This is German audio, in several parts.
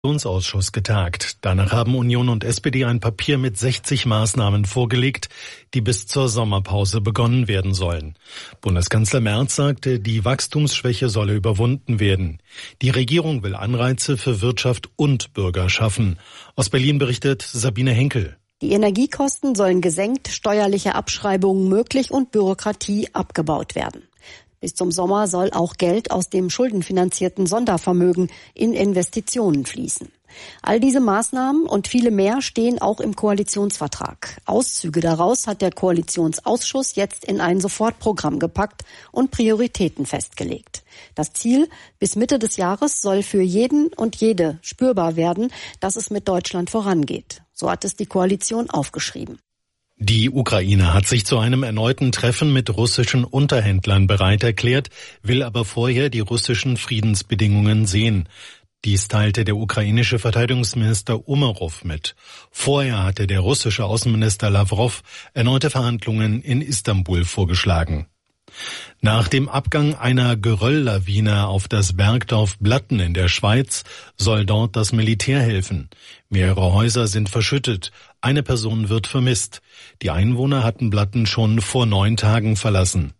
Ausschuss getagt. Danach haben Union und SPD ein Papier mit 60 Maßnahmen vorgelegt, die bis zur Sommerpause begonnen werden sollen. Bundeskanzler Merz sagte, die Wachstumsschwäche solle überwunden werden. Die Regierung will Anreize für Wirtschaft und Bürger schaffen. Aus Berlin berichtet Sabine Henkel. Die Energiekosten sollen gesenkt, steuerliche Abschreibungen möglich und Bürokratie abgebaut werden. Bis zum Sommer soll auch Geld aus dem schuldenfinanzierten Sondervermögen in Investitionen fließen. All diese Maßnahmen und viele mehr stehen auch im Koalitionsvertrag. Auszüge daraus hat der Koalitionsausschuss jetzt in ein Sofortprogramm gepackt und Prioritäten festgelegt. Das Ziel: bis Mitte des Jahres soll für jeden und jede spürbar werden, dass es mit Deutschland vorangeht. So hat es die Koalition aufgeschrieben. Die Ukraine hat sich zu einem erneuten Treffen mit russischen Unterhändlern bereit erklärt, will aber vorher die russischen Friedensbedingungen sehen. Dies teilte der ukrainische Verteidigungsminister Umerov mit. Vorher hatte der russische Außenminister Lawrow erneute Verhandlungen in Istanbul vorgeschlagen. Nach dem Abgang einer Gerölllawine auf das Bergdorf Blatten in der Schweiz soll dort das Militär helfen. Mehrere Häuser sind verschüttet, eine Person wird vermisst. Die Einwohner hatten Blatten schon vor 9 Tagen verlassen.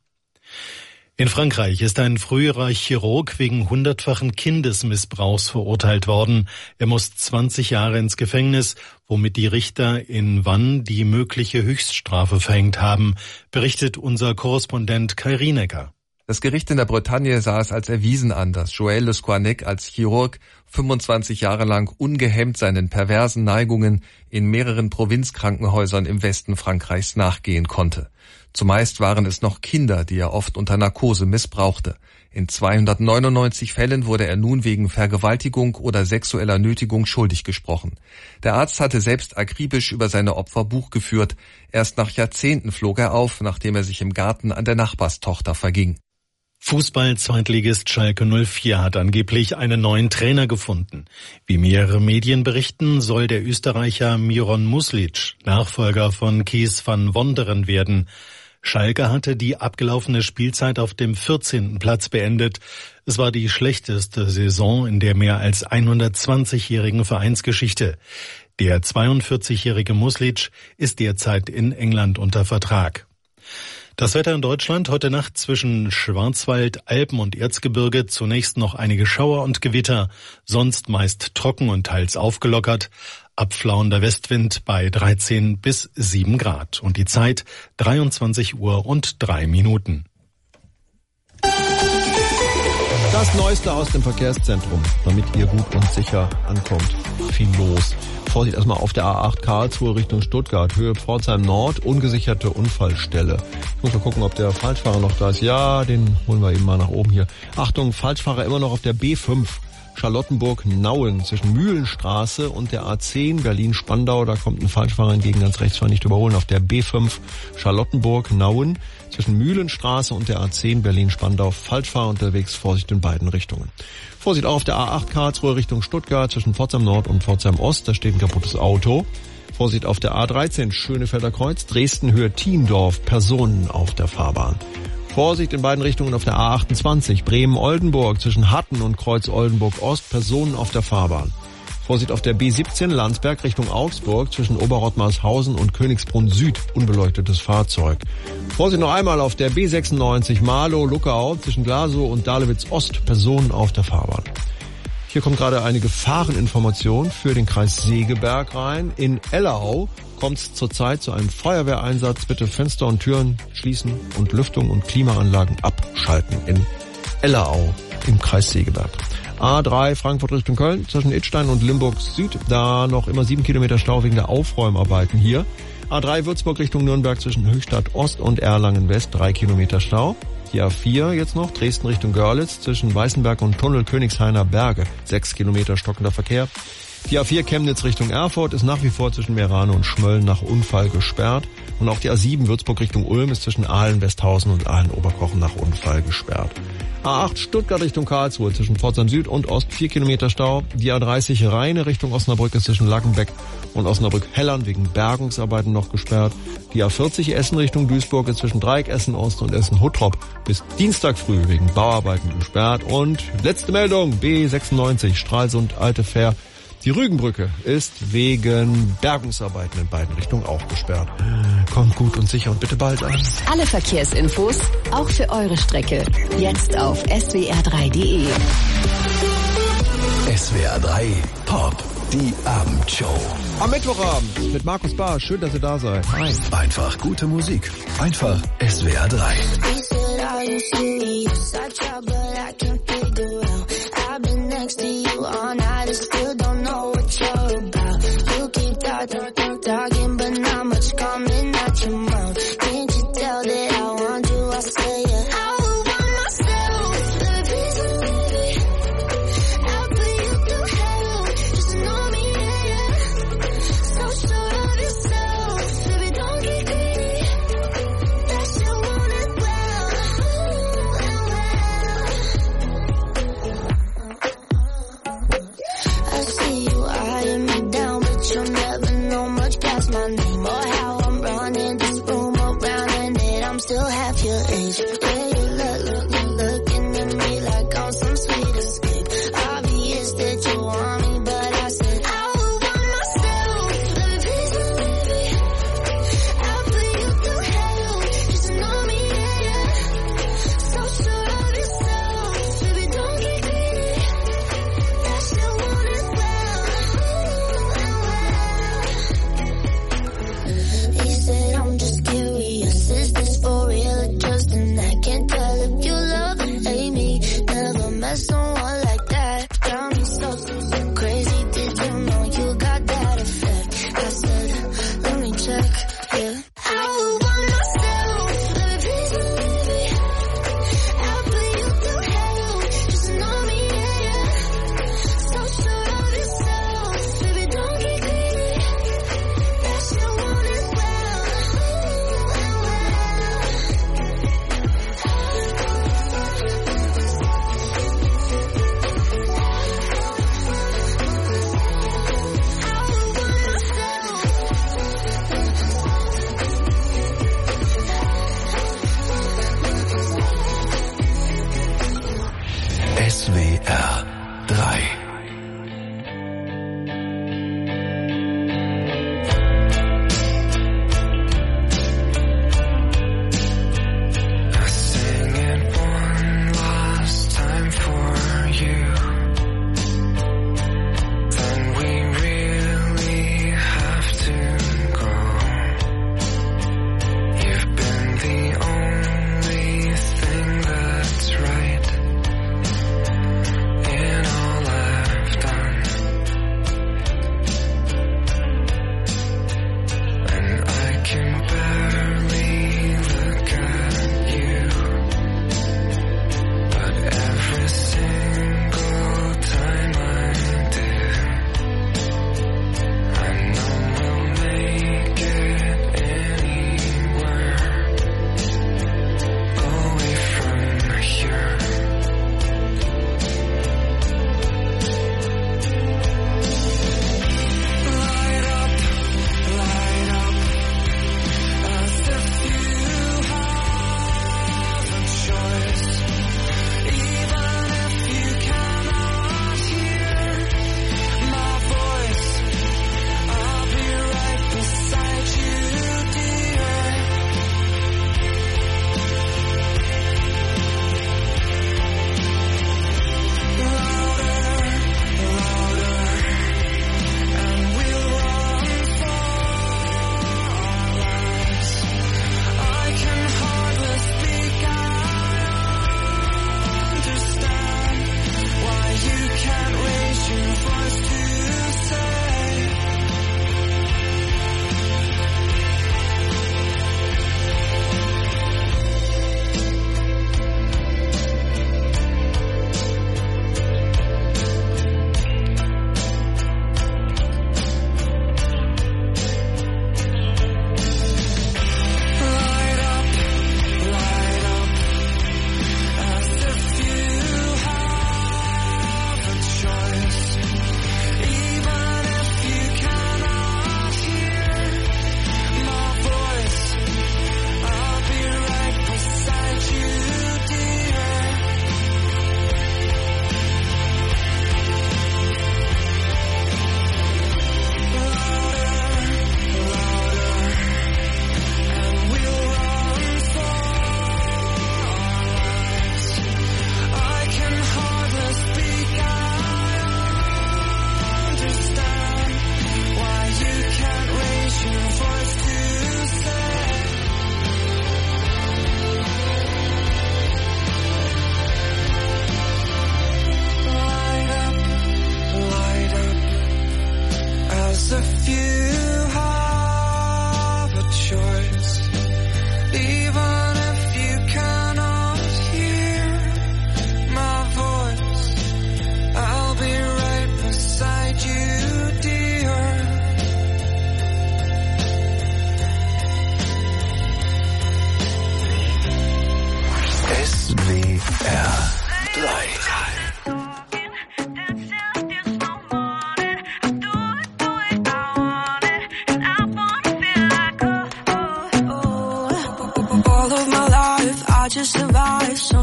In Frankreich ist ein früherer Chirurg wegen 100-fachen Kindesmissbrauchs verurteilt worden. Er muss 20 Jahre ins Gefängnis, womit die Richter in Vannes die mögliche Höchststrafe verhängt haben, berichtet unser Korrespondent Kai Rienecker. Das Gericht in der Bretagne sah es als erwiesen an, dass Joël Le Squanec als Chirurg 25 Jahre lang ungehemmt seinen perversen Neigungen in mehreren Provinzkrankenhäusern im Westen Frankreichs nachgehen konnte. Zumeist waren es noch Kinder, die er oft unter Narkose missbrauchte. In 299 Fällen wurde er nun wegen Vergewaltigung oder sexueller Nötigung schuldig gesprochen. Der Arzt hatte selbst akribisch über seine Opfer Buch geführt. Erst nach Jahrzehnten flog er auf, nachdem er sich im Garten an der Nachbarstochter verging. Fußball-Zweitligist Schalke 04 hat angeblich einen neuen Trainer gefunden. Wie mehrere Medien berichten, soll der Österreicher Miron Muslic Nachfolger von Kees van Wonderen werden. Schalke hatte die abgelaufene Spielzeit auf dem 14. Platz beendet. Es war die schlechteste Saison in der mehr als 120-jährigen Vereinsgeschichte. Der 42-jährige Muslic ist derzeit in England unter Vertrag. Das Wetter in Deutschland: heute Nacht zwischen Schwarzwald, Alpen und Erzgebirge zunächst noch einige Schauer und Gewitter, sonst meist trocken und teils aufgelockert. Abflauender Westwind bei 13 bis 7 Grad. Und die Zeit 23 Uhr und 3 Minuten. Das Neueste aus dem Verkehrszentrum, damit ihr gut und sicher ankommt. Viel los. Vorsicht erstmal auf der A8 Karlsruhe Richtung Stuttgart, Höhe Pforzheim Nord, ungesicherte Unfallstelle. Ich muss mal gucken, ob der Falschfahrer noch da ist. Ja, den holen wir eben mal nach oben hier. Achtung, Falschfahrer immer noch auf der B5. Charlottenburg-Nauen zwischen Mühlenstraße und der A10 Berlin-Spandau. Da kommt ein Falschfahrer entgegen, ganz rechts, war nicht überholen. Auf der B5 Charlottenburg-Nauen zwischen Mühlenstraße und der A10 Berlin-Spandau. Falschfahrer unterwegs, Vorsicht in beiden Richtungen. Vorsicht auch auf der A8 Karlsruhe Richtung Stuttgart zwischen Pforzheim Nord und Pforzheim Ost. Da steht ein kaputtes Auto. Vorsicht auf der A13 Schönefelder Kreuz, Dresden Höhe Thiendorf, Personen auf der Fahrbahn. Vorsicht in beiden Richtungen auf der A28 Bremen-Oldenburg zwischen Hatten und Kreuz Oldenburg-Ost, Personen auf der Fahrbahn. Vorsicht auf der B17 Landsberg Richtung Augsburg zwischen Oberrottmarshausen und Königsbrunn Süd, unbeleuchtetes Fahrzeug. Vorsicht noch einmal auf der B96 Marlow-Luckau zwischen Glasow und Dahlewitz-Ost, Personen auf der Fahrbahn. Hier kommt gerade eine Gefahreninformation für den Kreis Segeberg rein. In Ellau kommt es zurzeit zu einem Feuerwehreinsatz. Bitte Fenster und Türen schließen und Lüftung und Klimaanlagen abschalten in Ellau im Kreis Segeberg. A3 Frankfurt Richtung Köln zwischen Idstein und Limburg Süd. Da noch immer 7 Kilometer Stau wegen der Aufräumarbeiten hier. A3 Würzburg Richtung Nürnberg zwischen Höchstadt Ost und Erlangen West 3 Kilometer Stau. Die A4 jetzt noch, Dresden Richtung Görlitz zwischen Weißenberg und Tunnel Königshainer Berge, 6 Kilometer stockender Verkehr. Die A4 Chemnitz Richtung Erfurt ist nach wie vor zwischen Meerane und Schmölln nach Unfall gesperrt. Und auch die A7 Würzburg Richtung Ulm ist zwischen Aalen-Westhausen und Aalen-Oberkochen nach Unfall gesperrt. A8 Stuttgart Richtung Karlsruhe zwischen Pforzheim Süd und Ost 4 Kilometer Stau. Die A30 Rheine Richtung Osnabrück ist zwischen Lackenbeck und Osnabrück-Hellern wegen Bergungsarbeiten noch gesperrt. Die A40 Essen Richtung Duisburg ist zwischen Dreieck Essen Ost und Essen Huttrop bis Dienstag früh wegen Bauarbeiten gesperrt. Und letzte Meldung, B96 Stralsund Alte Fähr Die Rügenbrücke ist wegen Bergungsarbeiten in beiden Richtungen auch gesperrt. Kommt gut und sicher und bitte bald an. Alle Verkehrsinfos, auch für eure Strecke, jetzt auf swr3.de. SWR 3 Pop, die Abendshow. Am Mittwochabend mit Markus Bahr. Schön, dass ihr da seid. Hi. Einfach gute Musik. Einfach SWR 3.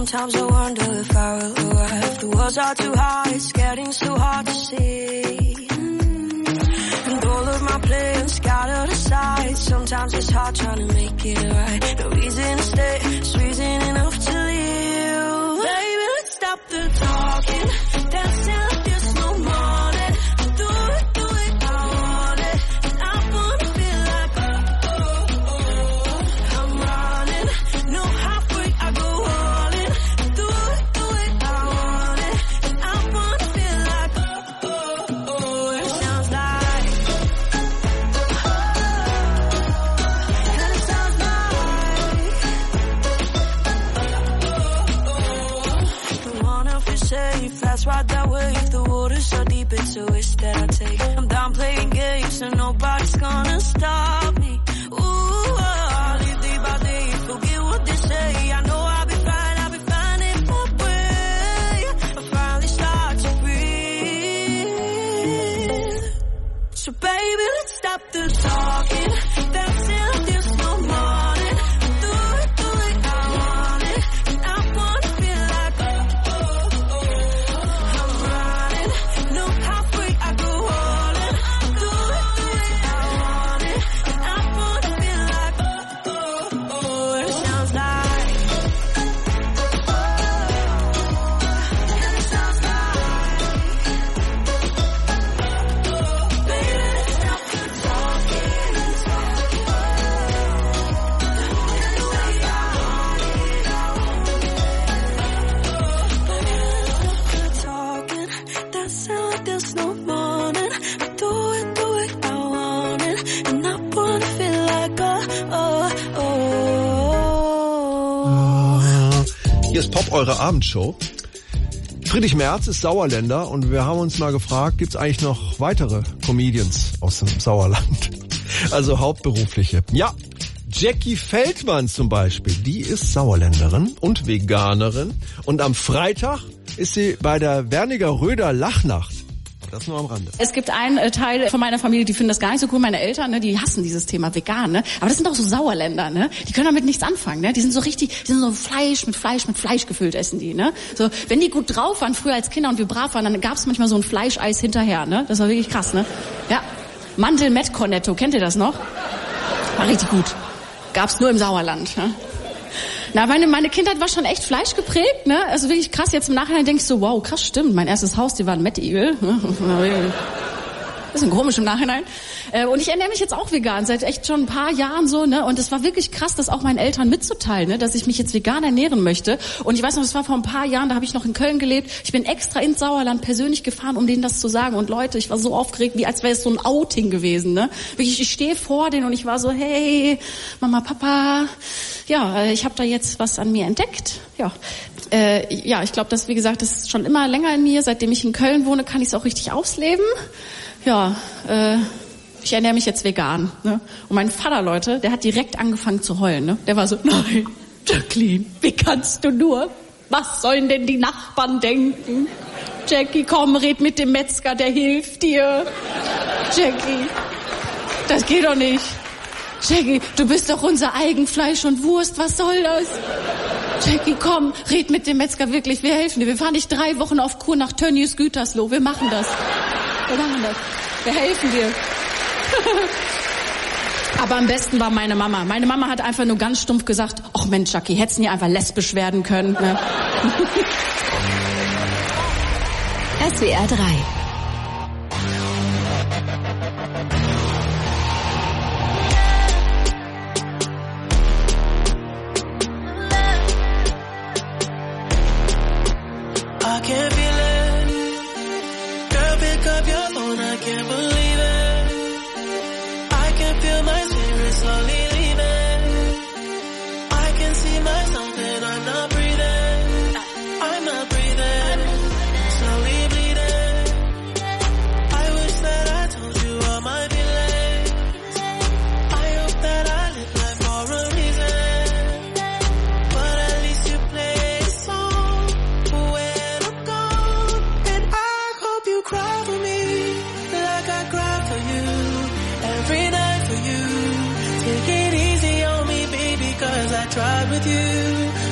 Sometimes I wonder if I will arrive. The walls are too high, it's getting so hard to see. And all of my plans scattered aside. Sometimes it's hard trying to make it right. No reason to stay, it's reason enough to leave. Baby, let's stop the talking. Dancing like there's no morning. Do it I want it. And I wanna feel like I'm running. No halfway, I go all in. Do it I want it. And I wanna feel like it sounds like. And it sounds like. Don't wanna feel safe, that's right that way. If the water's so deep, it's a risk that I take. I'm done playing games, and nobody's gonna stop me. Ooh, I'll live day by day, forget what they say. I know I'll be fine in my way. I finally start to breathe. So baby, let's stop the talking. Dancing like there's no morning. Do it I want it. And I wanna feel like I'm running. No halfway, I go all in. Do it I want it. And I wanna feel like it sounds like. And it sounds like. Baby, let's stop the talking. Talking, that sound like there's no morning. Do it I want it. And I wanna feel like Hier ist Pop, eure Abendshow. Friedrich Merz ist Sauerländer und wir haben uns mal gefragt, gibt's eigentlich noch weitere Comedians aus dem Sauerland? Also hauptberufliche. Ja, Jackie Feldmann zum Beispiel, die ist Sauerländerin und Veganerin und am Freitag ist sie bei der Werniger Röder Lachnacht. Das nur am Rande. Es gibt einen Teil von meiner Familie, die finden das gar nicht so cool. Meine Eltern, ne, die hassen dieses Thema vegan, ne? Aber das sind auch so Sauerländer, ne? Die können damit nichts anfangen, ne? Die sind so Fleisch mit Fleisch gefüllt essen die, ne? So, wenn die gut drauf waren früher als Kinder und wir brav waren, dann gab's manchmal so ein Fleischeis hinterher, ne? Das war wirklich krass, ne? Ja. Mandel met Cornetto, kennt ihr das noch? War richtig gut. Gab's nur im Sauerland, ne? Na, meine Kindheit war schon echt fleischgeprägt, ne? Also wirklich krass. Jetzt im Nachhinein denke ich so, wow, krass, stimmt. Mein erstes Haustier war ein Mettigel. Bisschen komisch im Nachhinein. Und ich ernähre mich jetzt auch vegan, seit echt schon ein paar Jahren so, ne? Und es war wirklich krass, das auch meinen Eltern mitzuteilen, ne? Dass ich mich jetzt vegan ernähren möchte. Und ich weiß noch, das war vor ein paar Jahren, da habe ich noch in Köln gelebt. Ich bin extra ins Sauerland persönlich gefahren, um denen das zu sagen. Und Leute, ich war so aufgeregt, wie als wäre es so ein Outing gewesen, ne? Wirklich, ich stehe vor denen und ich war so, hey, Mama, Papa, ja, ich habe da jetzt was an mir entdeckt. Ja, ich glaube, das, wie gesagt, das ist schon immer länger in mir. Seitdem ich in Köln wohne, kann ich es auch richtig ausleben. Ja, ich ernähre mich jetzt vegan. Ne? Und mein Vater, Leute, der hat direkt angefangen zu heulen. Ne? Der war so, nein, Jacqueline, wie kannst du nur? Was sollen denn die Nachbarn denken? Jackie, komm, red mit dem Metzger, der hilft dir. Jackie, das geht doch nicht. Jackie, du bist doch unser Eigenfleisch und Wurst, was soll das? Jackie, komm, red mit dem Metzger, wirklich, wir helfen dir. Wir fahren dich 3 Wochen auf Kur nach Tönnies Gütersloh, wir machen das. Wir helfen dir. Aber am besten war meine Mama. Meine Mama hat einfach nur ganz stumpf gesagt, ach Mensch, Jackie, hättest du nie einfach lesbisch werden können. Ne? SWR 3. I can't feel it. Girl, pick up your phone, I can't believe it. I can feel my spirit slowly leaving. I can see myself and I'm not breathing. I'm not breathing. Slowly bleeding. I wish that I told you all my feelings. I hope that I live life for a reason. But at least you play a song when I'm gone. And I hope you cry for me like I cry for you. Every night for you. Take it easy on me, baby, 'cause I tried with you.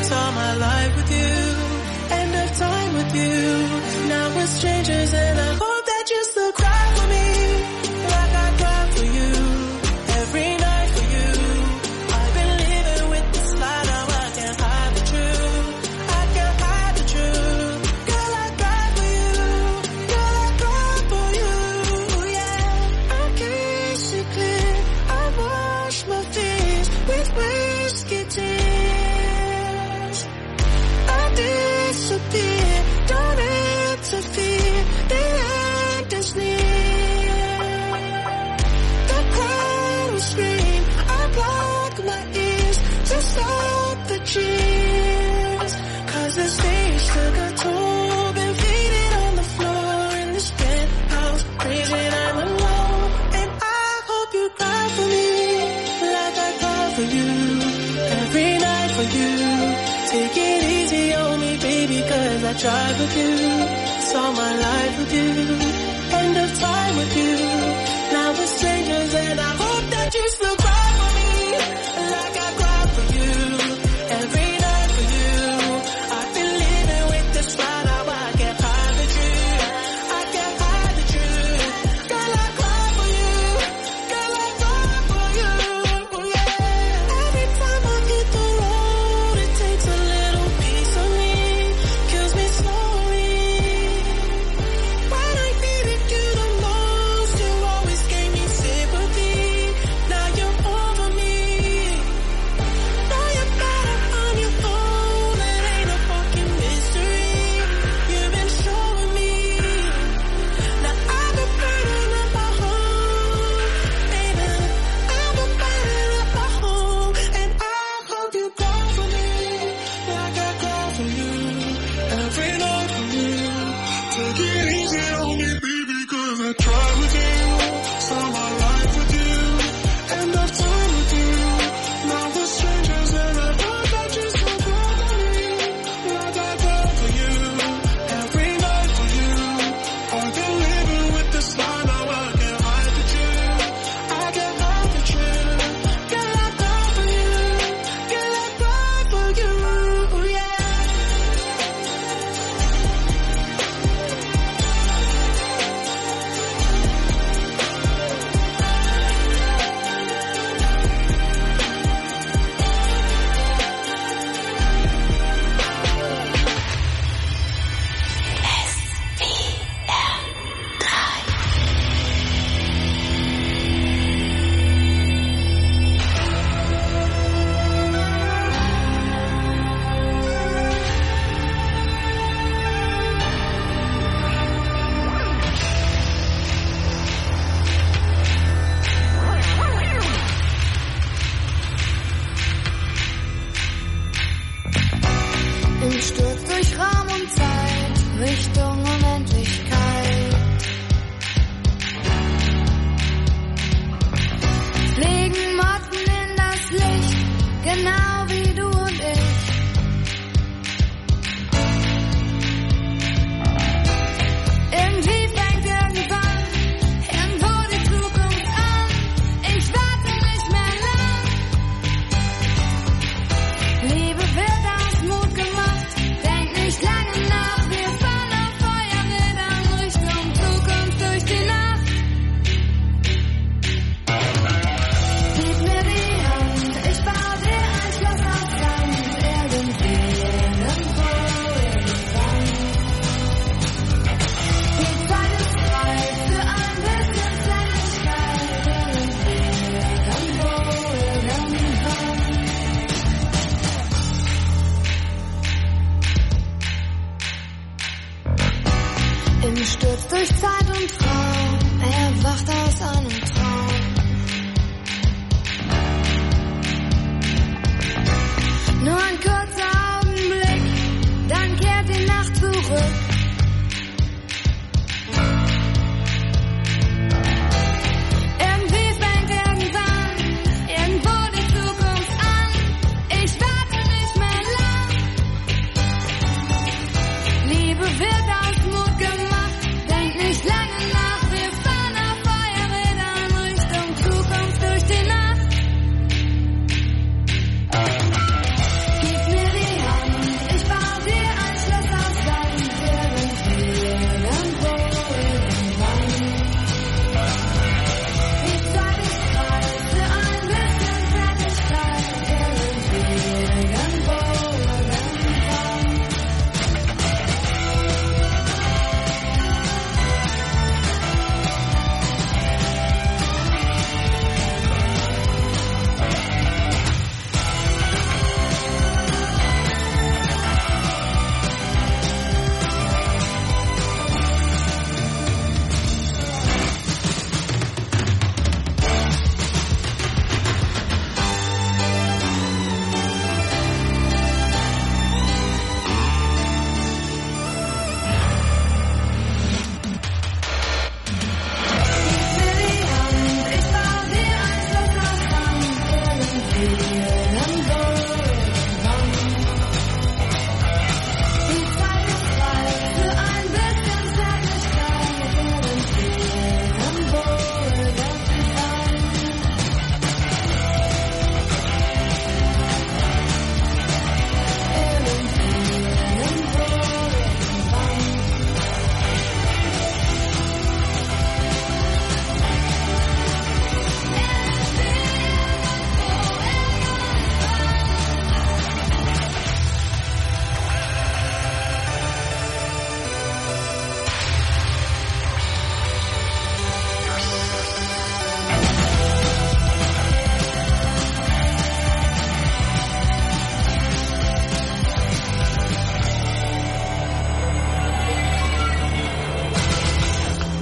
Saw my life with you, end of time with you. Now we're strangers and I hope that you still cry for me like I cry for you. Every night for you, I've been living with this lie. Now I can't hide the truth, I can't hide the truth. Girl, I cry for you, girl, I cry for you, yeah. I can't see clear, I wash my fears with whiskey tears. I disappear, don't interfere, the end is near. The crowd will scream, I block my ears to stop the cheers. Cause the stage took a toll, been faded on the floor in this penthouse, crazy and I'm alone. And I hope you cry for me like I cry for you, every night for you. Take it easy on me, baby, cause I tried with you. Saw my life with you, end of time with you. Now we're strangers and I hope that you still cry for me like I cry for you, every night for you. I've been living with this lie, now I can't hide the truth, I can't hide the truth. Girl, I cry for you, girl, I cry for you, yeah. Every time I hit the road, it takes a little piece of me, kills me slowly. When I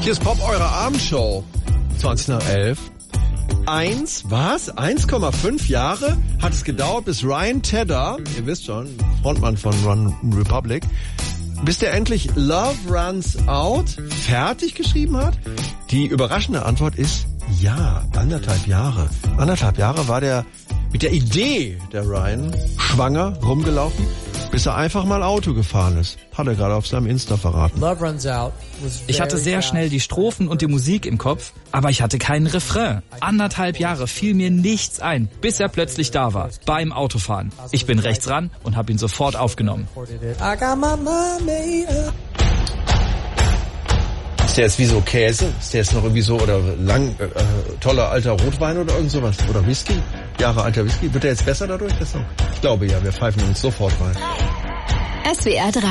Hier ist Pop, eure Abendshow. 20:11. 1,5 Jahre hat es gedauert, bis Ryan Tedder, ihr wisst schon, Frontmann von One Republic, bis der endlich Love Runs Out fertig geschrieben hat? Die überraschende Antwort ist ja, 1,5 Jahre. 1,5 Jahre war der mit der Idee der Ryan schwanger rumgelaufen, bis er einfach mal Auto gefahren ist. Hat er gerade auf seinem Insta verraten. Ich hatte sehr schnell die Strophen und die Musik im Kopf, aber ich hatte keinen Refrain. 1,5 Jahre fiel mir nichts ein, bis er plötzlich da war, beim Autofahren. Ich bin rechts ran und habe ihn sofort aufgenommen. Ist der jetzt wie so Käse? Ist der jetzt noch irgendwie so oder toller alter Rotwein oder irgend sowas? Oder Whisky? Jahre alter Whisky? Wird der jetzt besser dadurch? Ich glaube ja, wir pfeifen uns sofort rein. SWR 3.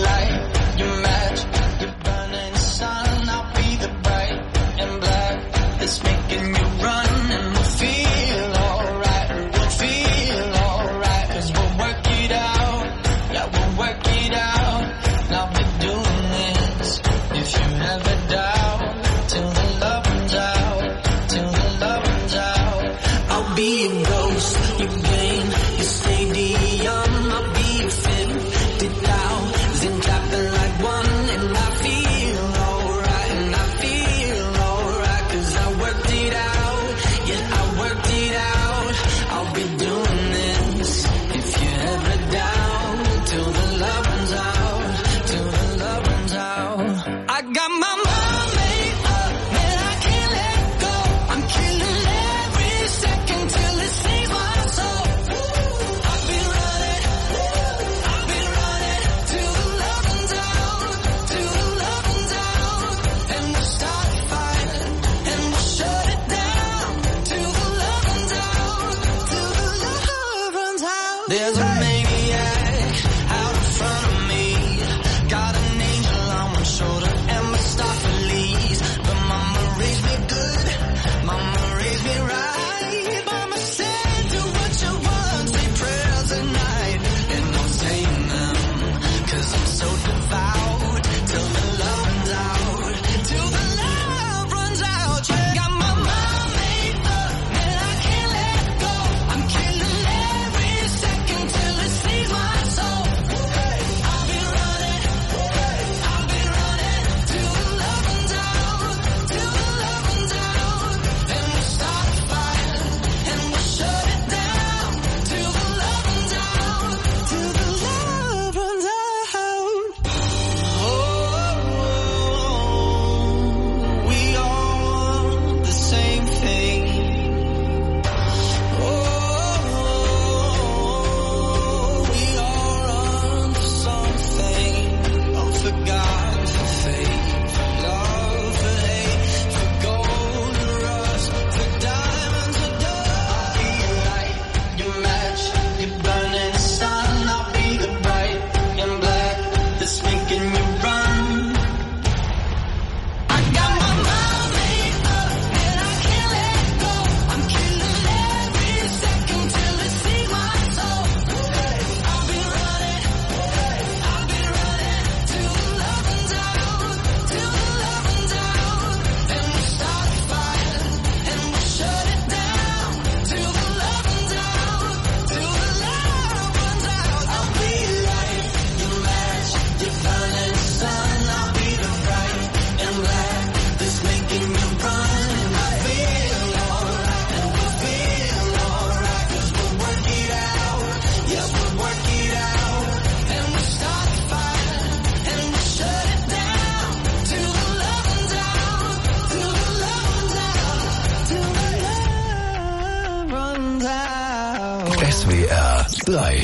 SWR 3.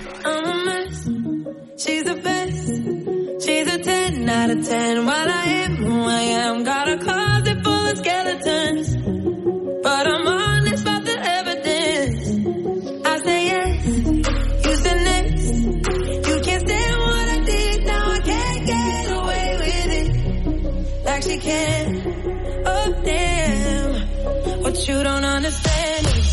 She's the best. She's a 10 out of 10. While I am who I am, got a closet full of skeletons. But I'm honest about the evidence. I say yes, you said next. You can't stand what I did, now I can't get away with it. Like she can. Oh damn, what you don't understand is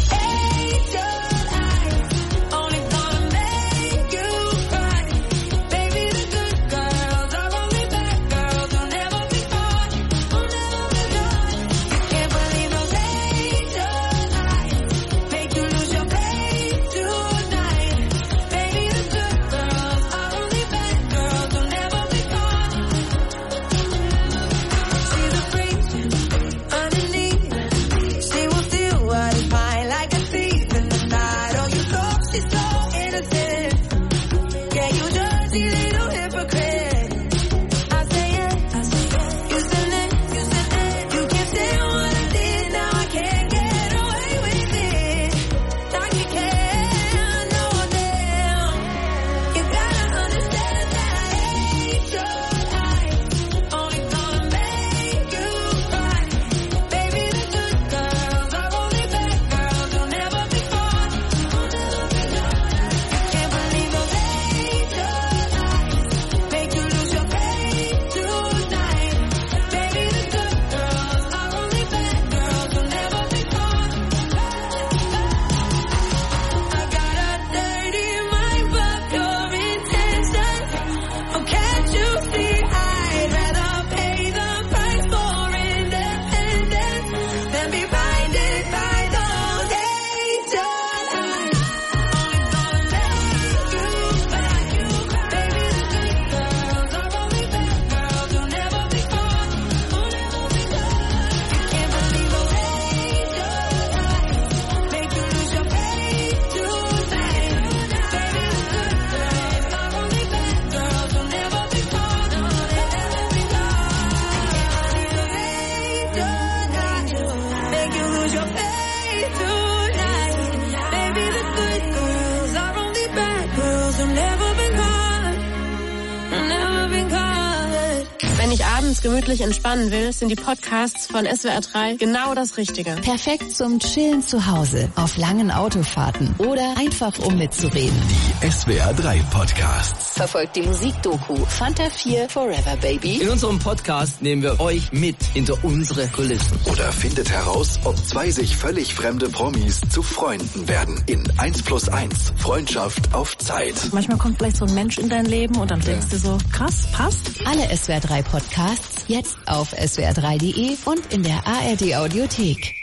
abends gemütlich entspannen will, sind die Podcasts von SWR 3 genau das Richtige. Perfekt zum Chillen zu Hause, auf langen Autofahrten oder einfach um mitzureden. Die SWR 3 Podcasts. Verfolgt die Musikdoku Fanta 4 Forever Baby. In unserem Podcast nehmen wir euch mit hinter unsere Kulissen. Oder findet heraus, ob zwei sich völlig fremde Promis zu Freunden werden. In 1+1 Freundschaft auf Zeit. Manchmal kommt vielleicht so ein Mensch in dein Leben und dann denkst du so, krass, passt. Alle SWR 3 Podcasts jetzt auf swr3.de und in der ARD Audiothek.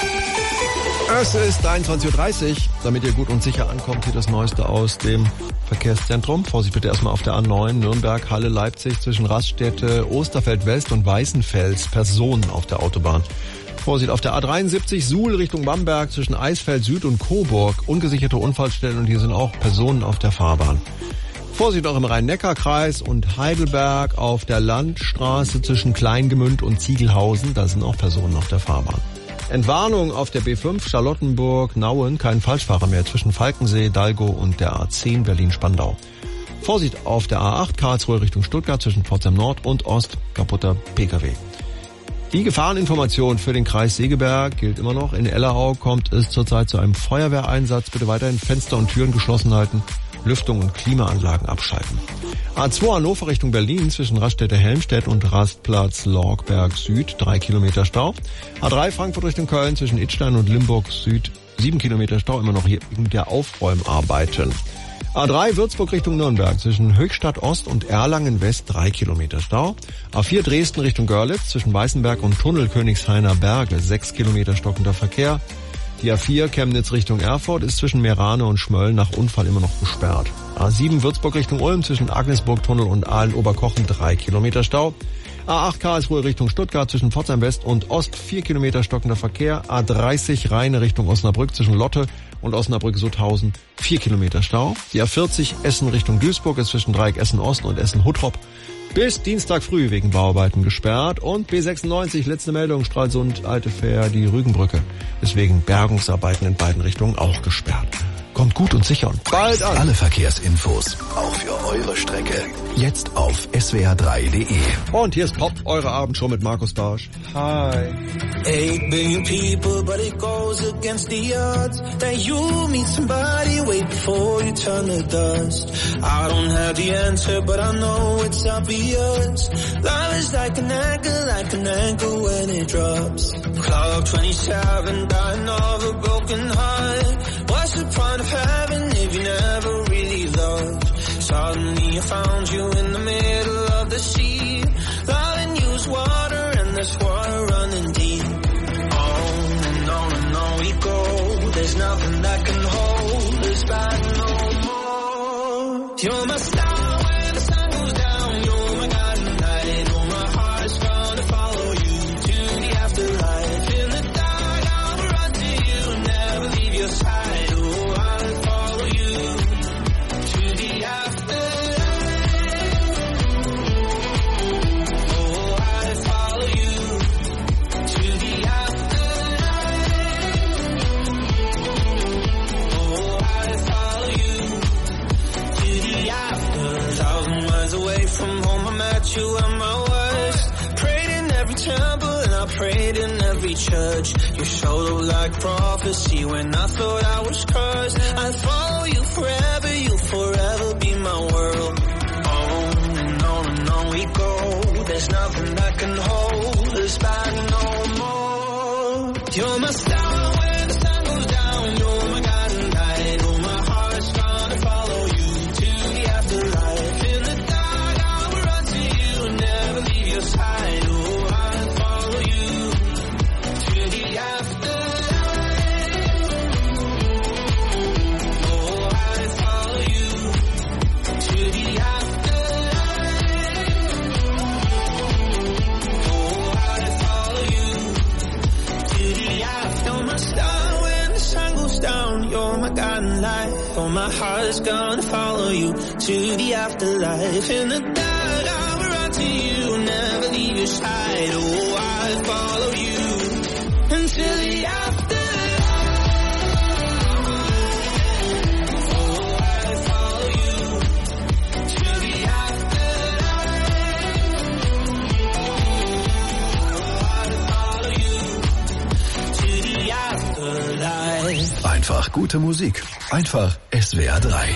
Es ist 23:30 Uhr, damit ihr gut und sicher ankommt. Hier das Neueste aus dem Verkehrszentrum. Vorsicht bitte erstmal auf der A9 Nürnberg, Halle, Leipzig zwischen Raststätte, Osterfeld West und Weißenfels. Personen auf der Autobahn. Vorsicht auf der A73 Suhl Richtung Bamberg zwischen Eisfeld Süd und Coburg. Ungesicherte Unfallstellen und hier sind auch Personen auf der Fahrbahn. Vorsicht auch im Rhein-Neckar-Kreis und Heidelberg auf der Landstraße zwischen Kleingemünd und Ziegelhausen. Da sind auch Personen auf der Fahrbahn. Entwarnung auf der B5 Charlottenburg-Nauen, kein Falschfahrer mehr zwischen Falkensee, Dalgo und der A10 Berlin-Spandau. Vorsicht auf der A8 Karlsruhe Richtung Stuttgart zwischen Pforzheim Nord und Ost, kaputter Pkw. Die Gefahreninformation für den Kreis Segeberg gilt immer noch. In Ellerau kommt es zurzeit zu einem Feuerwehreinsatz. Bitte weiterhin Fenster und Türen geschlossen halten, Lüftung und Klimaanlagen abschalten. A2 Hannover Richtung Berlin zwischen Raststätte-Helmstedt und Rastplatz Lorgberg Süd 3 Kilometer Stau. A3 Frankfurt Richtung Köln zwischen Idstein und Limburg Süd 7 Kilometer Stau, immer noch hier wegen der Aufräumarbeiten. A3 Würzburg Richtung Nürnberg zwischen Höchstadt Ost und Erlangen West 3 Kilometer Stau. A4 Dresden Richtung Görlitz zwischen Weißenberg und Tunnel Königshainer Berge 6 Kilometer stockender Verkehr. Die A4 Chemnitz Richtung Erfurt ist zwischen Meerane und Schmölln nach Unfall immer noch gesperrt. A7 Würzburg Richtung Ulm zwischen Agnesburg-Tunnel und Aalen-Oberkochen 3 Kilometer Stau. A8 Karlsruhe Richtung Stuttgart zwischen Pforzheim West und Ost 4 Kilometer stockender Verkehr. A30 Rheine Richtung Osnabrück zwischen Lotte und Osnabrück-Sutthausen 4 Kilometer Stau. Die A40 Essen Richtung Duisburg ist zwischen Dreieck Essen Ost und Essen Huttrop bis Dienstag früh wegen Bauarbeiten gesperrt. Und B96, letzte Meldung, Stralsund, Alte Fähr, die Rügenbrücke ist wegen Bergungsarbeiten in beiden Richtungen auch gesperrt. Kommt gut und sicher und bald an. Alle Verkehrsinfos, auch für eure Strecke, jetzt auf swr3.de. Und hier ist Pop, eure Abendshow mit Markus Barsch. Hi. 8 billion people, but it goes against the odds that you meet somebody way before you turn to dust. I don't have the answer, but I know it's obvious. Love is like an anchor when it drops. Club 27, dying of a broken heart. What's the point of heaven if you never really loved? Suddenly I found you in the middle of the sea. Loving you is water and there's water running deep. On we go. There's nothing that can hold us back no more. You're my star when the sun goes down. You're my guiding light. Oh, my heart's gonna follow you to the afterlife. In the dark I'll run to you, never leave your side. Oh, I'll follow you to the afterlife. Oh, I'll follow you to the afterlife. Away from home, I met you at my worst. Prayed in every temple and I prayed in every church. You showed up like prophecy when I thought I was cursed. I'll follow you forever, you'll forever be my world. On we go. There's nothing that can hold us back no more. You're my star when the sun goes down. You're my guiding light. Oh, my heart's gonna follow you to the afterlife. In the never leave your side. Oh, I'll follow you to the afterlife. Oh, I'll follow you to the afterlife. Oh, I'll follow you to the afterlife. You're my star when the sun goes down. You're my guiding light. Oh, my heart's gonna follow you to the afterlife. In the dark to you, never leave your side. Oh, I'll follow you until the afterlife. Oh, I'll follow you to the afterlife. the afterlife. Einfach gute Musik. Einfach SWR 3.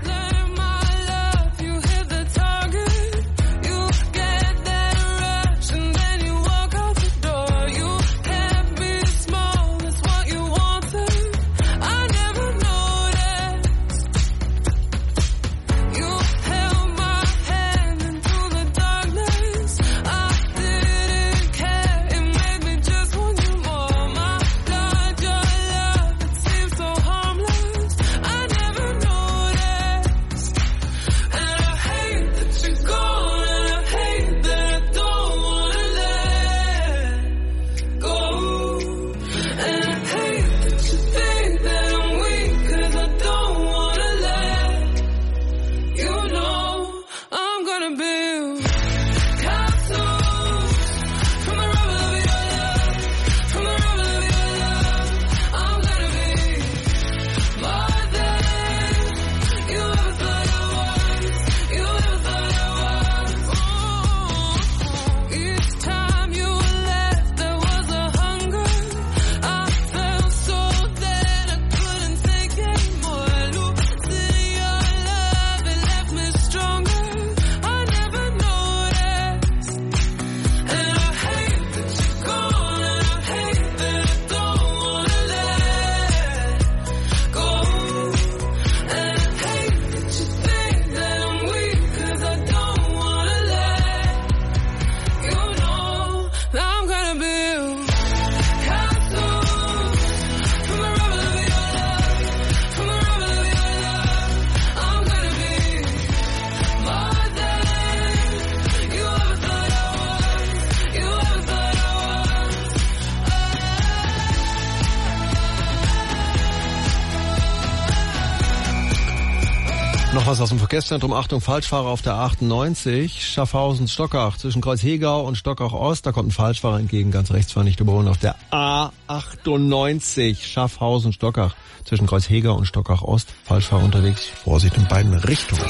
Noch was aus dem Verkehrszentrum. Achtung, Falschfahrer auf der 98, Schaffhausen-Stockach. Zwischen Kreuzhegau und Stockach-Ost, da kommt ein Falschfahrer entgegen, ganz rechts fahren, nicht überholen. Auf der A98, Schaffhausen-Stockach. Zwischen Kreuzhegau und Stockach-Ost, Falschfahrer unterwegs. Vorsicht in beiden Richtungen.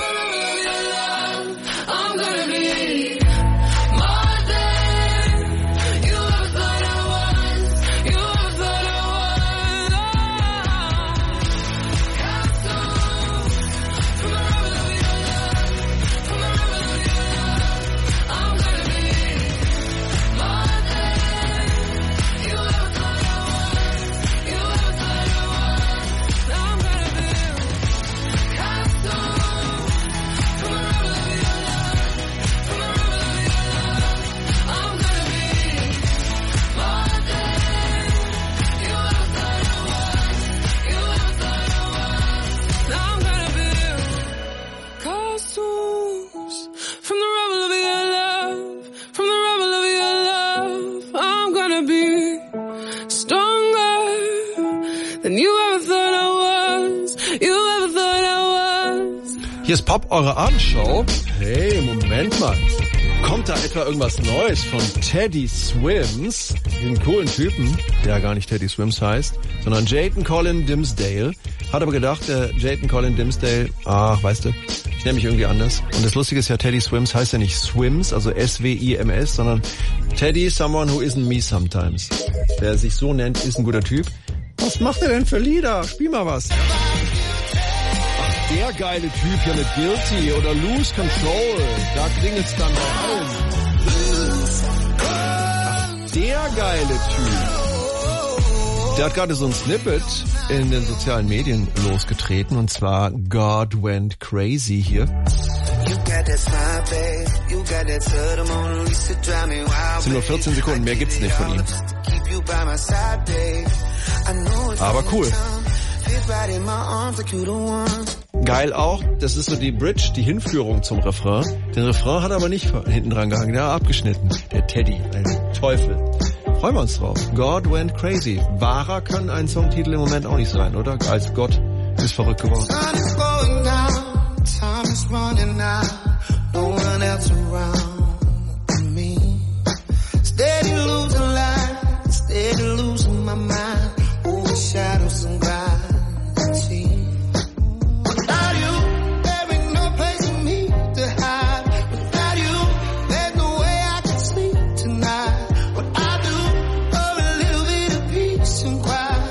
Hier ist Pop, eure Abendshow. Hey, Moment mal. Kommt da etwa irgendwas Neues von Teddy Swims? Den coolen Typen, der gar nicht Teddy Swims heißt, sondern Jayden Colin Dimsdale. Hat aber gedacht, Jayden Colin Dimsdale, weißt du, ich nenne mich irgendwie anders. Und das Lustige ist ja, Teddy Swims heißt ja nicht Swims, also S-W-I-M-S, sondern Teddy, someone who isn't me sometimes. Wer sich so nennt, ist ein guter Typ. Was macht er denn für Lieder? Spiel mal was. Der geile Typ hier mit Guilty oder Lose Control, da klingelt's dann bei allen. Ach, der geile Typ. Der hat gerade so ein Snippet in den sozialen Medien losgetreten, und zwar God Went Crazy hier. Es sind nur 14 Sekunden, mehr gibt's nicht von ihm. Aber cool. Geil auch, das ist so die Bridge, die Hinführung zum Refrain. Den Refrain hat er aber nicht hinten dran gehangen, der hat abgeschnitten. Der Teddy, ein Teufel. Freuen wir uns drauf. God Went Crazy. Wahrer kann ein Songtitel im Moment auch nicht sein, oder? Als Gott ist verrückt geworden. Cry.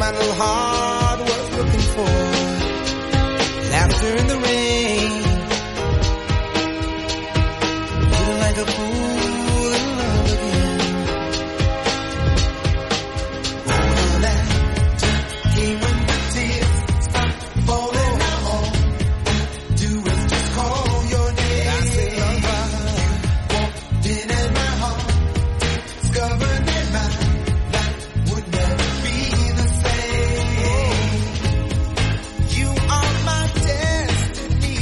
my little heart was looking for. Laughter in the rain, feeling like a fool in love again. All that came when the tears stopped falling down. All do is just call your name. I say, you walked in and my heart discovered that my life would never be the same. You are my destiny.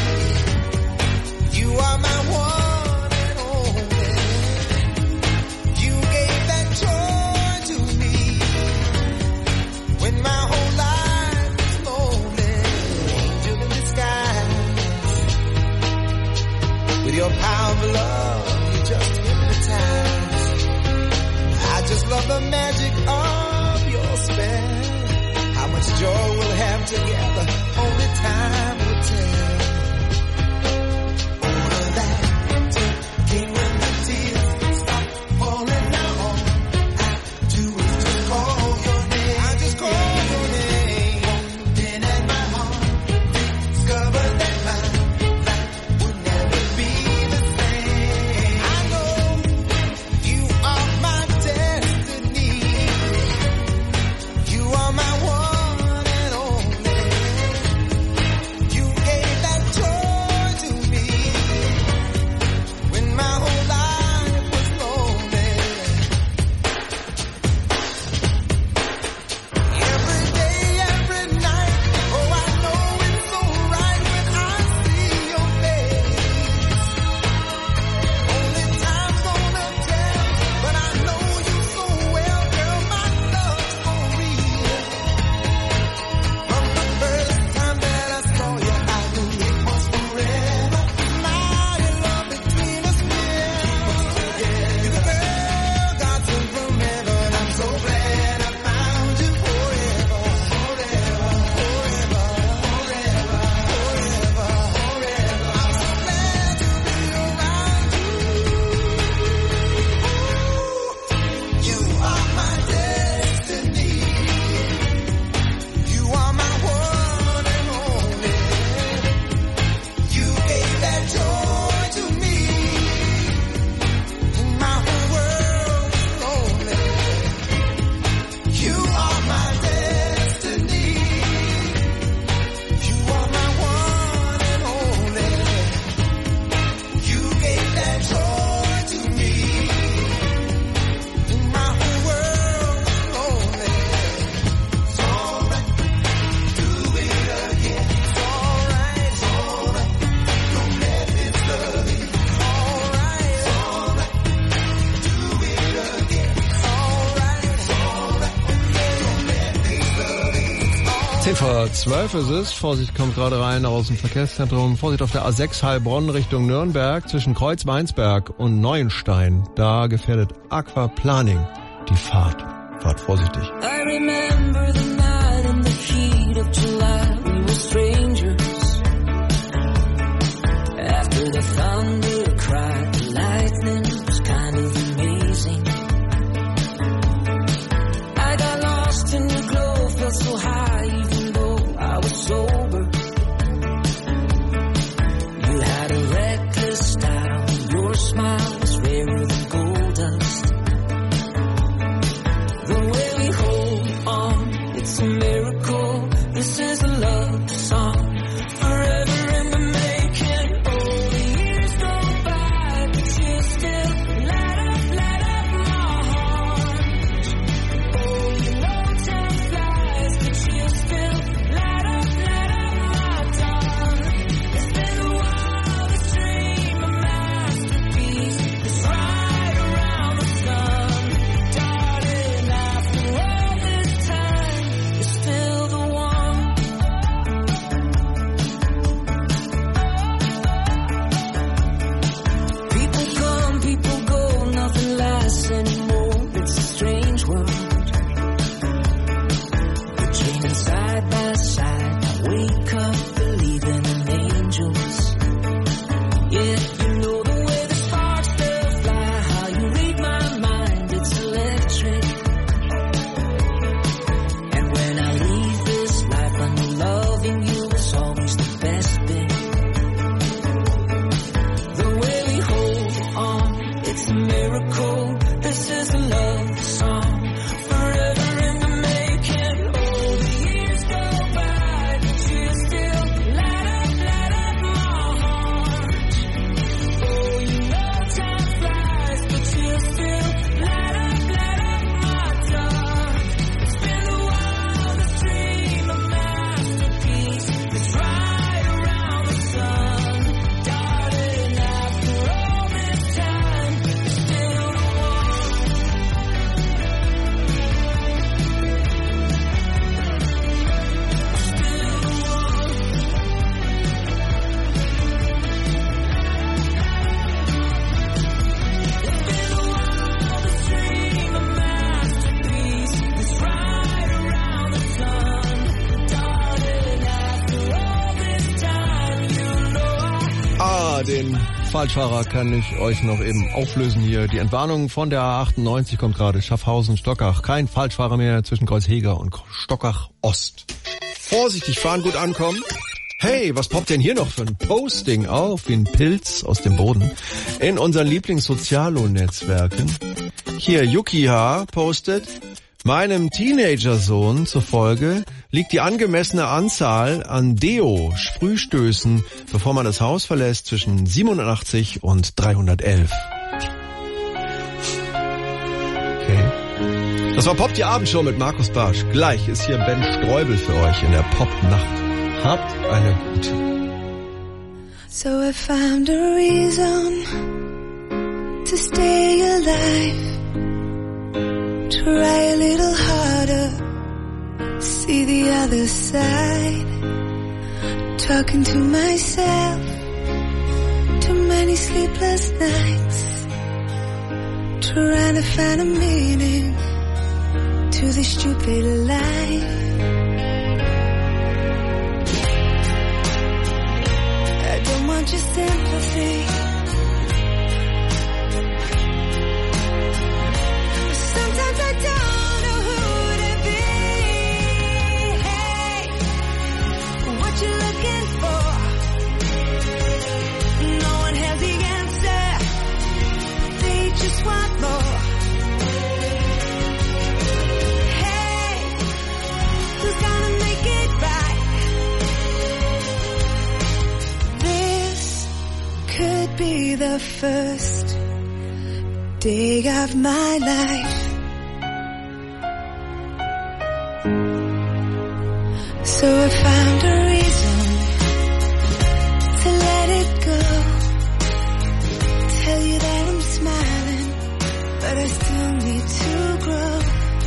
You are my one and only. You gave that joy to me when my whole life was lonely. Angel in disguise, with your power of love, you just hypnotize. I just love the magic of your spell. How much joy we'll have together, only time will tell. All of that came when the tears stopped falling down. All I do is just call your name. I just call your name. Walked in at my heart, discovered that my life would never be the same. I know you are my destiny. You are my one and only. You gave that joy to me when my whole life was lonely. Every day, every night, oh I know it's so right when I see your face. Only time's gonna tell, but I know you so well, girl, my love's for real. From the first time that I saw you, I knew it was forever. Now your love between us will. You're the girl God sent from heaven. I'm so glad I found you forever, forever, forever, forever, forever, forever. I'm so glad to be around you. You are my destiny. You are my one and only. You gave that joy to me when my whole world was lonely. You are my destiny. You are my one and only. You gave that joy to me when my whole world was lonely. It's alright, do it again. It's alright, don't let this love you. It's alright, do it again. It's alright, don't let this love you. Ziffer 12 ist es. Vorsicht, kommt gerade rein aus dem Verkehrszentrum. Vorsicht auf der A6 Heilbronn Richtung Nürnberg zwischen Kreuz-Weinsberg und Neuenstein. Da gefährdet Aquaplaning die Fahrt. Fahrt vorsichtig. I remember the night in the heat of July. We were strangers. After the thunder cried, the lightning was kind of amazing. I got lost in your glow, felt so high even though I was sober. You had a reckless style, your smile was rarer than gold dust. The way we hold on, it's a miracle. This is a love song, forever in the making. Oh, the years go by, but you still light up my heart. Oh, you know time flies, but you still light up my dawn. It's been a while, this dream, a masterpiece. It's right around the sun. Darling, after all this time, you're still the one. People come, people go, nothing lasts anymore. It's a strange world. We're dreaming side by side. I wake up believing in angels. Yeah, you know the way the sparks still fly. How you read my mind, it's electric. And when a miracle. This is a love song, forever in the making. All the years go by, but you still light up my heart. Oh, you know time flies, but you still light up my dark. It's been a wildest dream, a masterpiece that's right around the sun. Darling, after all this time, you're still the one. Den Falschfahrer kann ich euch noch eben auflösen hier. Die Entwarnung von der A98 kommt gerade. Schaffhausen, Stockach. Kein Falschfahrer mehr zwischen Kreuzheger und Stockach Ost. Vorsichtig fahren, gut ankommen. Hey, was poppt denn hier noch für ein Posting auf? Wie ein Pilz aus dem Boden. In unseren Lieblings-Sozialo-Netzwerken. Hier, Yukiha postet: Meinem Teenager-Sohn zufolge liegt die angemessene Anzahl an Deo-Sprühstößen, bevor man das Haus verlässt, zwischen 87 und 311. Okay. Das war Pop die Abendshow mit Markus Barsch. Gleich ist hier Ben Streubel für euch in der Pop-Nacht. Habt eine gute. So I found a reason to stay alive. Try a little harder, see the other side. Talking to myself, too many sleepless nights. Trying to find a meaning to this stupid life. I don't want your sympathy. Sometimes I don't know who to be. Hey, what you looking for? No one has the answer. They just want more. Hey, who's gonna make it right? This could be the first day of my life. So I found a reason to let it go. Tell you that I'm smiling, but I still need to grow.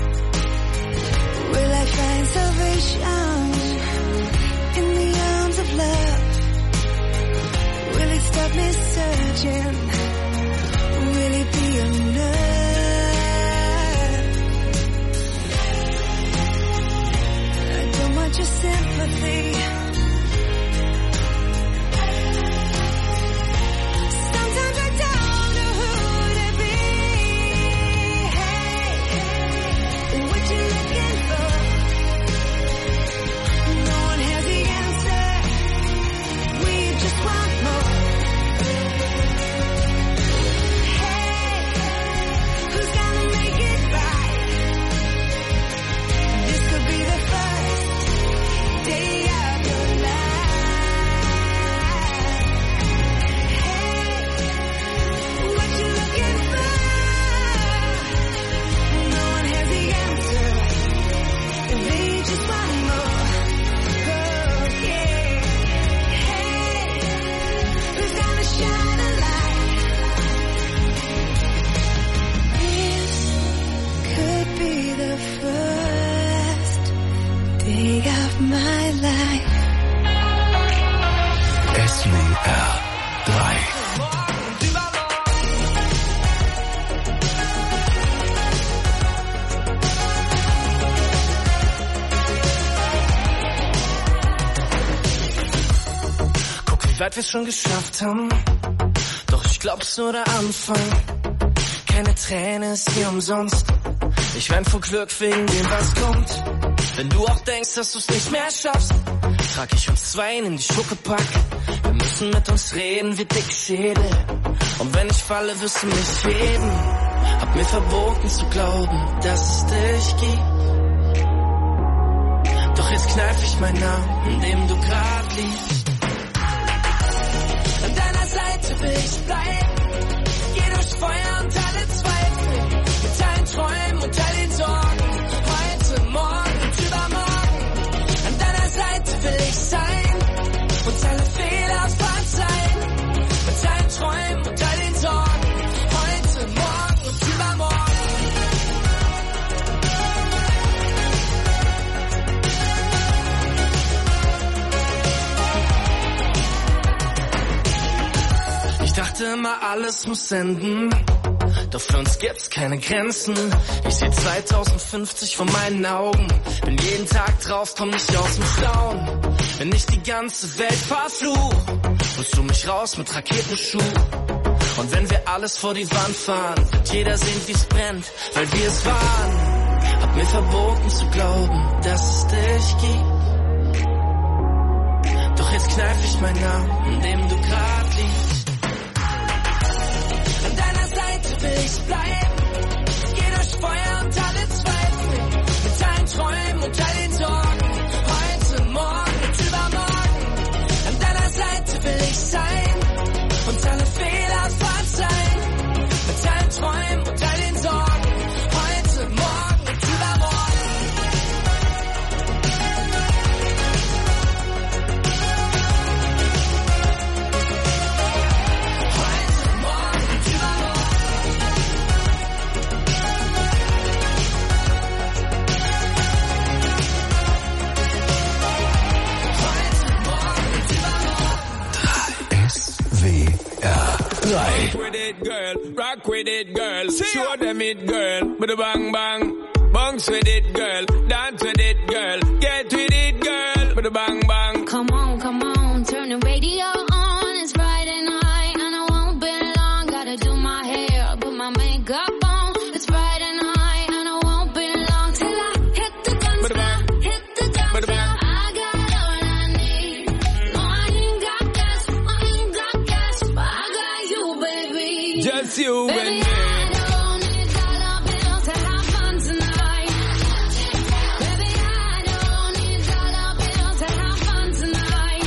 Will I find salvation in the arms of love? Will it stop me searching? Will it be enough? Your sympathy. Sometimes I don't know who to be. Hey, what you looking for? No one has the answer. We just want more. Hey, who's gonna make it right? This could be the first day of your life. Hey, what you looking for? No one has the answer. They just want more. Oh, yeah. Hey, who's gonna shine a light? This could be the first day of my life. SWR 3. Guck, wie weit wir schon geschafft haben. Doch ich glaub's nur der Anfang. Keine Träne ist hier umsonst. Ich renn vor Glück wegen dem, was kommt. Wenn du auch denkst, dass du's nicht mehr schaffst, trag ich uns zwei, nimm die Schuckepack. Wir müssen mit uns reden wie dicke Schädel. Und wenn ich falle, wirst du mich heben. Hab mir verboten zu glauben, dass es dich gibt. Doch jetzt kneif ich meinen Namen, in dem du grad liegst. An deiner Seite will ich bleiben. Geh durch Feuer und alle Zweifel. Mit allen Träumen und all den Sorgen. Heute, morgen und übermorgen. An deiner Seite will ich sein. Und alle Fehler verzeihen. Mit allen Träumen und all den Sorgen. Heute, morgen und übermorgen. Ich dachte immer, alles muss enden. Doch für uns gibt's keine Grenzen. Ich seh 2050 vor meinen Augen. Bin jeden Tag drauf, komm nicht aus dem Staunen. Wenn ich die ganze Welt verfluch, holst du mich raus mit Raketenschuh. Und wenn wir alles vor die Wand fahren, wird jeder sehen, wie's brennt, weil wir es waren. Hab mir verboten zu glauben, dass es dich gibt. Doch jetzt kneif ich meinen Namen, in dem du grad liegst. An deiner Seite will ich bleiben. Geh durch Feuer und alle Zweifel. Mit allen Träumen und all den Sorgen. Heute, morgen und übermorgen. An deiner Seite will ich sein. Und alle Fehler verzeihen. Mit allen Träumen und all den Sorgen. Heute, morgen und übermorgen. Rock with it, girl. Rock with it, girl. Show them it, girl. With a bang bang. Bounce with it, girl. Dance with it, girl. Get with it, girl. With a bang bang. Come on, turn the radio on. It's Friday night and I won't be long. Gotta do my hair, put my makeup on. It's Friday night and I won't be long till I hit the dance floor, hit the dance floor. I got all I need. No, I ain't got gas, but I got you, baby. Just you baby, and me. I don't need dollar bills to have fun tonight. Baby, I don't need dollar bills to have fun tonight.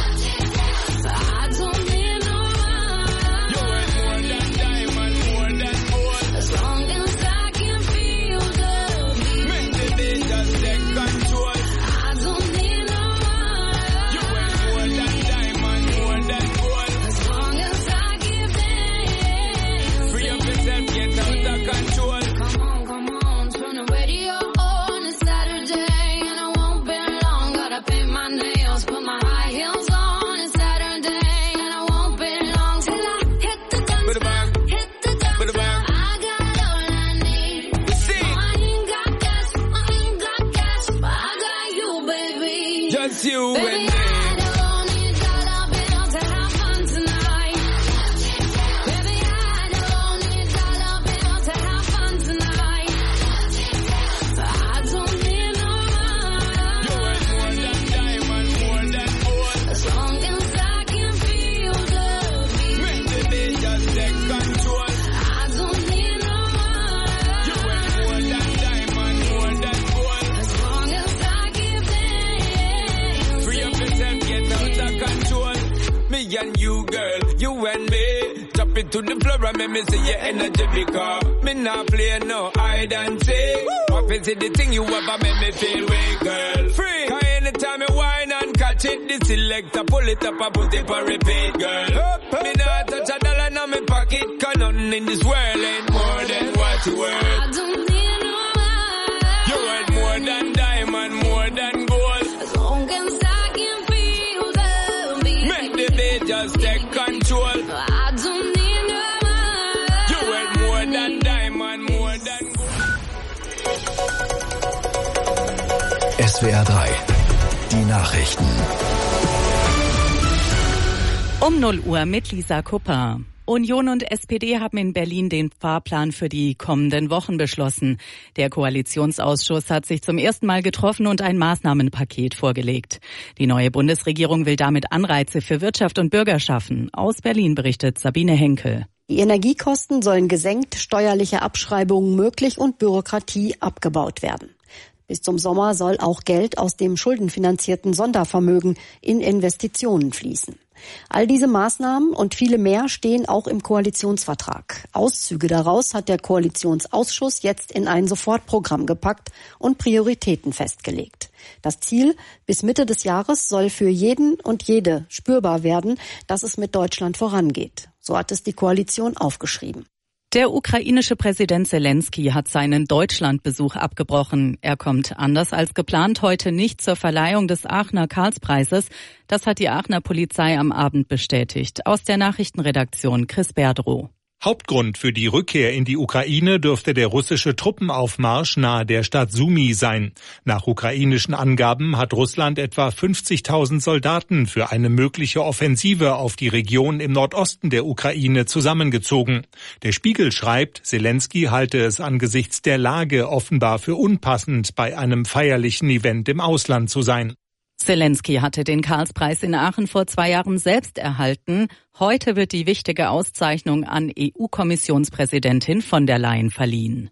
I don't need no money. You ain't more than diamond, more than gold. As long as I can feel the beat. Make the beat just take control. I don't need no money. You ain't more than diamond, more than gold. As long as I give in. Free up yourself, get out of control. Come on, turn the radio on. It's Saturday and I won't be long. Gotta paint my nails, put my high heels on. It's Saturday and I won't be long till I hit the dance With a bang. floor, hit the dance With a floor. bang. I got all I need. See? No, I ain't got gas, but I got you, baby. Just you Baby, and me. I don't need dollar bills to have fun tonight. Baby, I don't need dollar bills to have fun tonight. I don't need no You money. ain't more than diamond, more than gold. As long as I can feel the beat. Make the beat just take control. I don't need no You ain't more money. than diamond, more than gold. As long as I give in. Free up yourself, get out of control. Me and you, girl, you and me. Drop it to the floor and make me see your energy because me not play no hide and seek. What is it the thing you ever make me feel way, girl? Free. Cause anytime you whine and catch it, the selector pull it up and put it for repeat, girl. Me not touch a dollar in my pocket, cause nothing in this world ain't more than what you worth. I don't need no money. You worth more than diamond, more than gold. As long as I can feel the beat. Make the beat just take control. I don't need no money. You worth more than diamond, more than gold. SWR 3, die Nachrichten. Um 0 Uhr mit Lisa Kupper. Union und SPD haben in Berlin den Fahrplan für die kommenden Wochen beschlossen. Der Koalitionsausschuss hat sich zum ersten Mal getroffen und ein Maßnahmenpaket vorgelegt. Die neue Bundesregierung will damit Anreize für Wirtschaft und Bürger schaffen. Aus Berlin berichtet Sabine Henkel. Die Energiekosten sollen gesenkt, steuerliche Abschreibungen möglich und Bürokratie abgebaut werden. Bis zum Sommer soll auch Geld aus dem schuldenfinanzierten Sondervermögen in Investitionen fließen. All diese Maßnahmen und viele mehr stehen auch im Koalitionsvertrag. Auszüge daraus hat der Koalitionsausschuss jetzt in ein Sofortprogramm gepackt und Prioritäten festgelegt. Das Ziel: bis Mitte des Jahres soll für jeden und jede spürbar werden, dass es mit Deutschland vorangeht. So hat es die Koalition aufgeschrieben. Der ukrainische Präsident Zelensky hat seinen Deutschlandbesuch abgebrochen. Er kommt anders als geplant heute nicht zur Verleihung des Aachener Karlspreises. Das hat die Aachener Polizei am Abend bestätigt. Aus der Nachrichtenredaktion Chris Berdrow. Hauptgrund für die Rückkehr in die Ukraine dürfte der russische Truppenaufmarsch nahe der Stadt Sumy sein. Nach ukrainischen Angaben hat Russland etwa 50.000 Soldaten für eine mögliche Offensive auf die Region im Nordosten der Ukraine zusammengezogen. Der Spiegel schreibt, Zelensky halte es angesichts der Lage offenbar für unpassend, bei einem feierlichen Event im Ausland zu sein. Zelensky hatte den Karlspreis in Aachen vor 2 Jahren selbst erhalten. Heute wird die wichtige Auszeichnung an EU-Kommissionspräsidentin von der Leyen verliehen.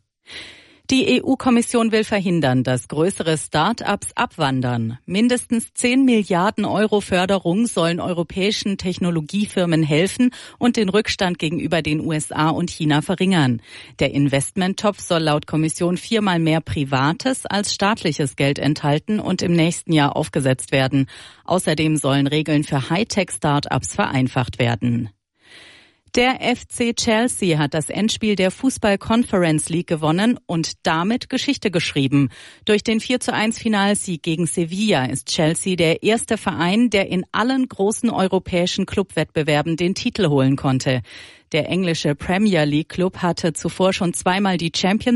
Die EU-Kommission will verhindern, dass größere Start-ups abwandern. Mindestens 10 Milliarden Euro Förderung sollen europäischen Technologiefirmen helfen und den Rückstand gegenüber den USA und China verringern. Der Investmenttopf soll laut Kommission 4-mal mehr privates als staatliches Geld enthalten und im nächsten Jahr aufgesetzt werden. Außerdem sollen Regeln für Hightech-Start-ups vereinfacht werden. Der FC Chelsea hat das Endspiel der Fußball-Conference League gewonnen und damit Geschichte geschrieben. Durch den 4:1 Finalsieg gegen Sevilla ist Chelsea der erste Verein, der in allen großen europäischen Clubwettbewerben den Titel holen konnte. Der englische Premier League Club hatte zuvor schon 2-mal die Champions